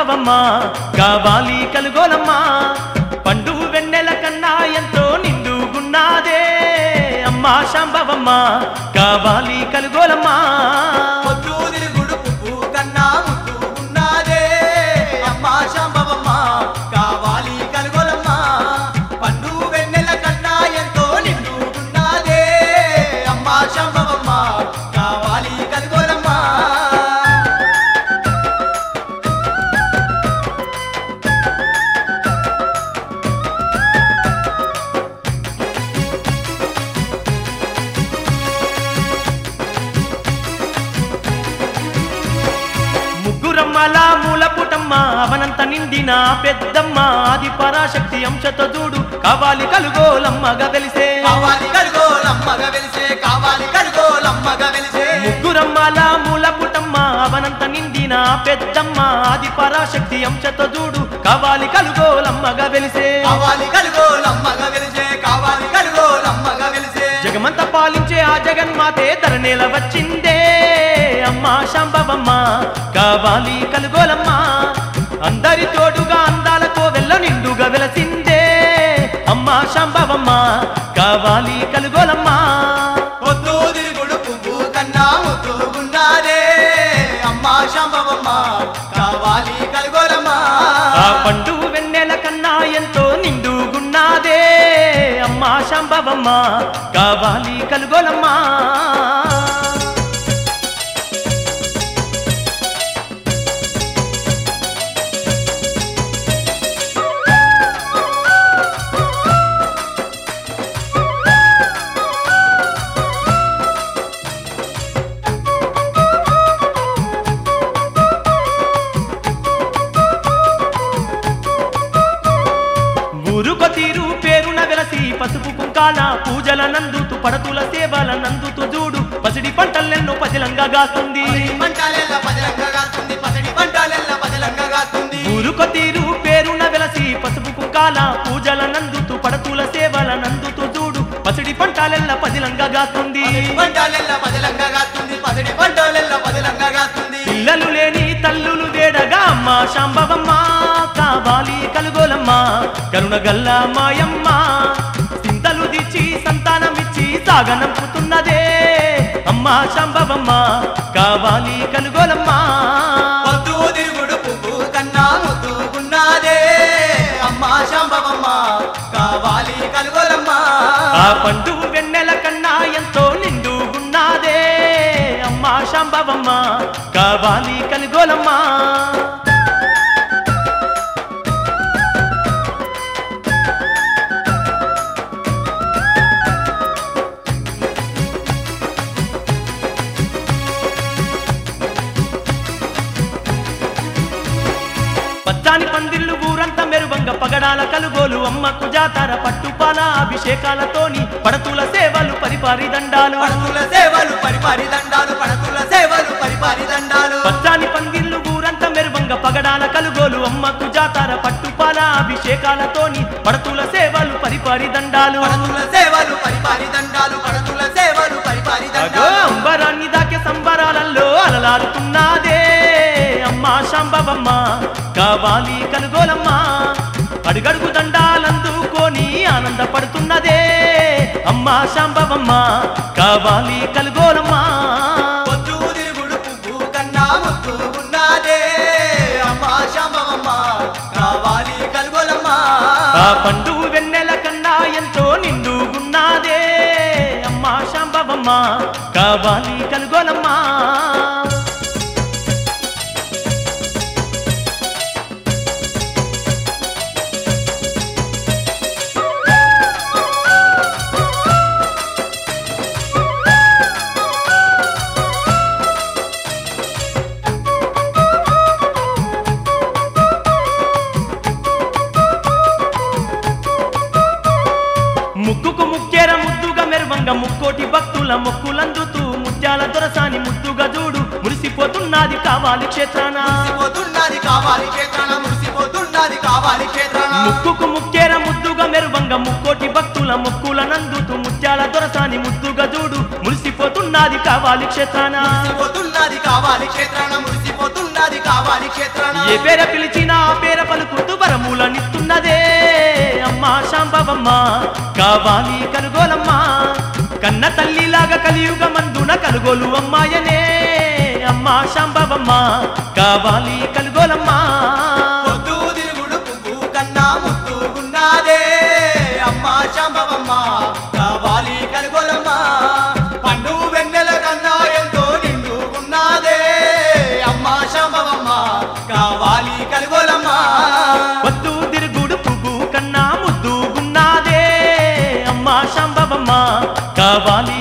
శాంభవమ్మ కావాలి కలుగోలమ్మ పండు వెన్నెల కన్నా ఎంతో నిండుగున్నాదే అమ్మా శాంభవమ్మ కావాలి కలుగోలమ్మ పొద్దుతిరుగుడు పువ్వు కన్నా ముద్దుగున్నాదే అమ్మా శాంభవమ్మ కావాలి కలుగోలమ్మ పండు వెన్నెల కన్నా ఎంతో నిండుగున్నాదే అమ్మా శాంభవమ్మ కావాలి కలుగోలమ్మ ముగ్గురమ్మల మూలపుటమ్మ అవనంత నిండిన పెద్దమ్మ ఆది పరాశక్తి అంశతో చూడు కావాలి కలుగోలమ్మగా వెలిసే కావాలి కలుగోలమ్మగా వెలిసే కావాలి కలుగోలమ్మగా వెలిసే ముగ్గురమ్మల మూలపుటమ్మ అవనంత నిండిన పెద్దమ్మ ఆది పరాశక్తి అంశతో చూడు కావాలి కలుగోలమ్మగా వెలిసే కావాలి కలుగోలమ్మగా వెలిసే కావాలి కలుగోలమ్మగా వెలిసే జగమంత పాలించే ఆ జగన్మాతే ధరణేల వచ్చిందే అమ్మా శాంభవమ్మ కావాలి కలుగోలమ్మ అందరి తోడుగా అందాల కోవెల్ల నిండుగా వెలసిందే అమ్మా శాంభవమ్మ కావాలి కలుగోలమ్మ పొద్దుతిరుగుడు పువ్వు కన్నా ముద్దుగున్నాదే అమ్మా శాంభవమ్మ కావాలి కలుగోలమ్మ ఆ పండు వెన్నెల కన్నా ఎంతో నిండుగున్నాదే అమ్మా శాంభవమ్మ కావాలి కలుగోలమ్మ ఊరుకొ తీరు పేరున వెలసి పసుపు కుంకాల పూజల నందుతూ పడతుల సేవల నందుతూ చూడు పసిడి పంటలెన్నో పదిలంగా గాస్తుంది పంటలెల్ల పదిలంగా కాస్తుంది పసిడి పంటలెల్ల పదిలంగా కాస్తుంది ఊరుకొ తీరు పేరున వెలసి పసుపు కుంకాల పూజల నందుతూ పడతుల సేవల నందుతూ చూడు పసిడి పంటలెల్ల పదిలంగా గాస్తుంది పంటలెల్ల పదిలంగా కాస్తుంది పసిడి పంటలెల్ల పదిలంగా కాస్తుంది పిల్లలు లేని తల్లులు వేడగా అమ్మ శాంభవమ్మ కావాలి కలుగోలమ్మ కరుణగల్ల మాయమ్మ చింతలు దిచ్చి సంతానమిచ్చి సాగనంపుతున్నదే అమ్మ శాంభవమ్మ కావాలి కలుగోలమ్మ పొద్దుతిరుగుడు పువ్వు కన్నా ముద్దుగున్నాదే అమ్మా శాంభవమ్మ కావాలి కలుగోలమ్మ ఆ పండు వెన్నెల కన్నా ఎంతో నిండుగున్నాదే అమ్మ శాంభవమ్మ కావాలి కలుగోలమ్మ పచ్చాని పందిళ్ళు ఊరంతా మెరువంగ పగడాల కలుగోలు అమ్మకు జాతర పట్టుపాల అభిషేకాలతోని పడతుల సేవలు పరిపారి దండాలు పడతుల సేవలు పరిపారి దండాలు పడతుల సేవలు పరిపారి దండాలు పచ్చాని పందిళ్ళు ఊరంతా మెరువంగ పగడాల కలుగోలు అమ్మకు జాతర పట్టుపాల అభిషేకాలతోని పడతుల సేవలు పరిపారి దండాలు పడతుల సేవలు పరిపారి దండాలు పడతుల సేవలు పరిపారి దండాలు అంబరాన్ని దాకే సంబరాలలో అలలాడుతున్నదే అమ్మా శాంభవమ్మ కావాలి కలుగోలమ్మ అడుగడుగు దండాలందుకొని ఆనందపడుతున్నదే అమ్మా శాంభవమ్మ కావాలి కలుగోలమ్మ పొద్దుతిరుగుడు పువ్వు కన్నా ముద్దుగున్నాదే అమ్మా శాంభవమ్మ కావాలి కలుగోలమ్మ ఆ పండు వెన్నెల కన్నా ఎంతో నిండుగున్నాదే అమ్మా శాంభవమ్మ కావాలి కలుగోలమ్మ ముక్కుకు ముక్కేర ముద్దుగా మెరువంగ ముక్కోటి భక్తుల మొక్కులందుతూ ముత్యాల దొరసాని ముద్దుగా చూడు మురిసిపోతున్నది కావాలి క్షేత్రాన మురిసిపోతున్నది కావాలి క్షేత్రాన మురిసిపోతున్నది కావాలి క్షేత్రాన ముక్కుకు ముక్కేర ముద్దుగా మెరువంగ ముక్కోటి భక్తుల మొక్కుల నందుతూ ముత్యాల దొరసాని ముద్దుగా చూడు మురిసిపోతున్నది కావాలి క్షేత్రాన మురిసిపోతున్నది కావాలి క్షేత్రాన మురిసిపో వెలిసిపోతున్నది కావాలి క్షేత్రాన ఏ పేర పిలిచినా ఆ పేర పలుకుతూ వరములనిస్తున్నదే అమ్మా శాంభవమ్మ కావాలి కనుగోలమ్మ కన్న తల్లిలాగా కలియుగ మందున కనుగోలు అమ్మాయనే అమ్మా శాంభవమ్మ కావాలి కనుగోలమ్మ పొద్దు తిరుగుడు పువ్వు కన్నా ముద్దుగున్నాదే అమ్మా శాంభవమ్మ కావాలి కనుగోలమ్మ పండు వెన్నెల కన్నా ఎంతో నిండుగున్నాదే అమ్మా శాంభవమ్మ కావాలి కనుగోలమ్మ వద్దు తిరుగుడు పువ్వు కన్నా ముద్దుగున్నాదే అమ్మా శాంభవమ్మ కావాలి